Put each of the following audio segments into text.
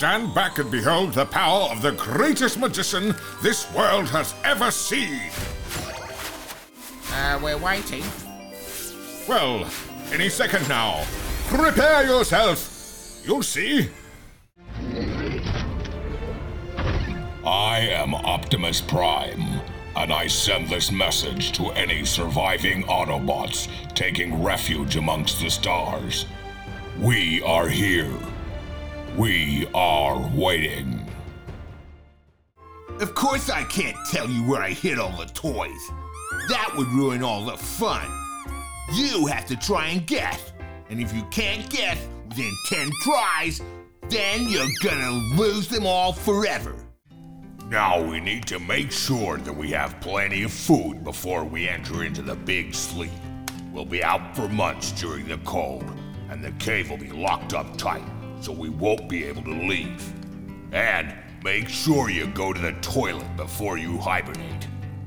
stand back and behold the power of the greatest magician this world has ever seen. We're waiting. Well, any second now. Prepare yourself. You'll see. I am Optimus Prime, and I send this message to any surviving Autobots taking refuge amongst the stars. We are here. We are waiting. Of course I can't tell you where I hid all the toys. That would ruin all the fun. You have to try and guess. And if you can't guess within 10 tries, then you're gonna lose them all forever. Now we need to make sure that we have plenty of food before we enter into the big sleep. We'll be out for months during the cold, and the cave will be locked up tight, so we won't be able to leave. And make sure you go to the toilet before you hibernate.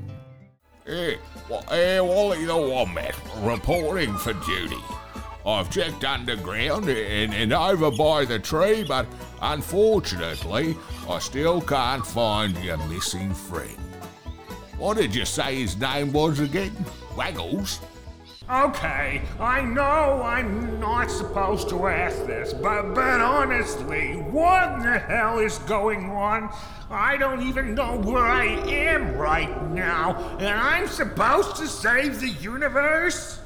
Wally the Wombat, reporting for duty. I've checked underground and over by the tree, but unfortunately, I still can't find your missing friend. What did you say his name was again? Waggles? Okay, I know I'm not supposed to ask this, but honestly, what in the hell is going on? I don't even know where I am right now, and I'm supposed to save the universe?